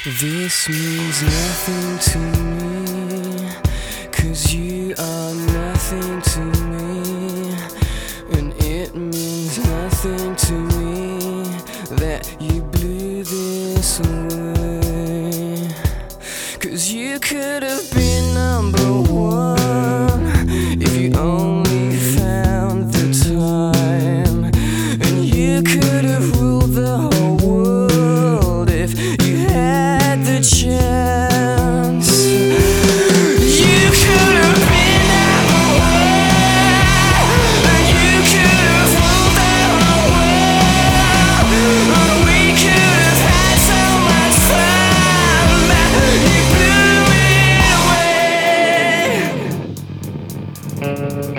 This means nothing to me, 'cause you are nothing to me. And it means nothing to me that you blew this away. 'Cause you could have been number one if you only found the time. And you could have ruled the whole world if you had the chance. You could have been number one, and you could have ruled the whole world. We could have had so much fun, but you blew it away.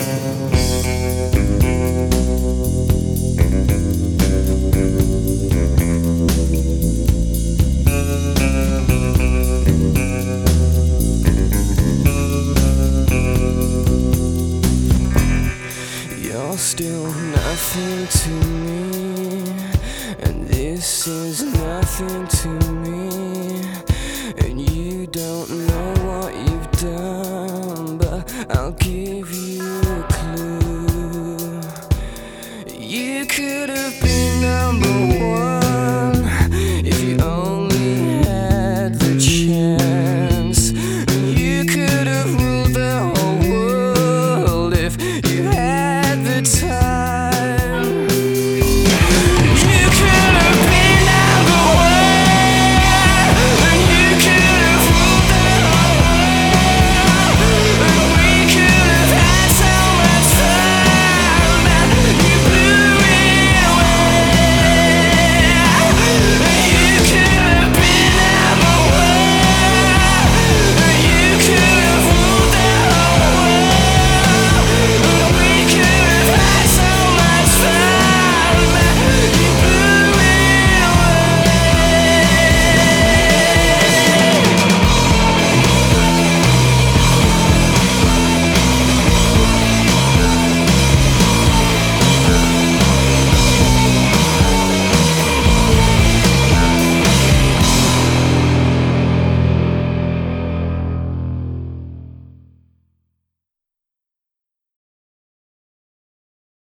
You're still nothing to me, and this is nothing to me. And you don't know what you've done, but I'll give